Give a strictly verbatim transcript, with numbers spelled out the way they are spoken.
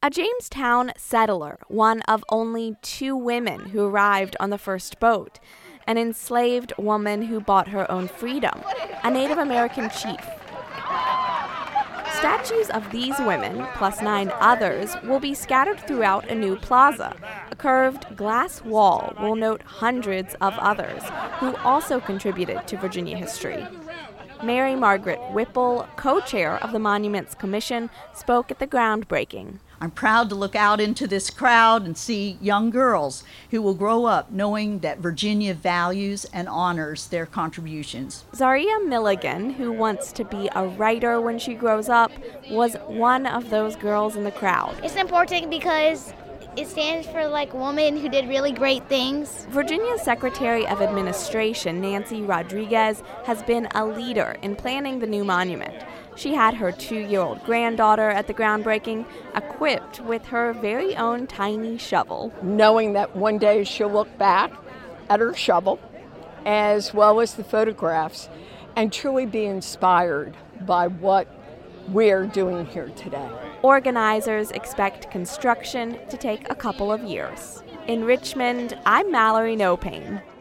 A Jamestown settler, one of only two women who arrived on the first boat, an enslaved woman who bought her own freedom, a Native American chief. Statues of these women, plus nine others, will be scattered throughout a new plaza. A curved glass wall will note hundreds of others who also contributed to Virginia history. Mary Margaret Whipple, co-chair of the Monuments Commission, spoke at the groundbreaking. I'm proud to look out into this crowd and see young girls who will grow up knowing that Virginia values and honors their contributions. Zaria Milligan, who wants to be a writer when she grows up, was one of those girls in the crowd. It's important because it stands for like women who did really great things. Virginia's Secretary of Administration, Nancy Rodriguez, has been a leader in planning the new monument. She had her two-year-old granddaughter at the groundbreaking, equipped with her very own tiny shovel. Knowing that one day she'll look back at her shovel, as well as the photographs, and truly be inspired by what we're doing here today. Organizers expect construction to take a couple of years. In Richmond, I'm Mallory Nopane.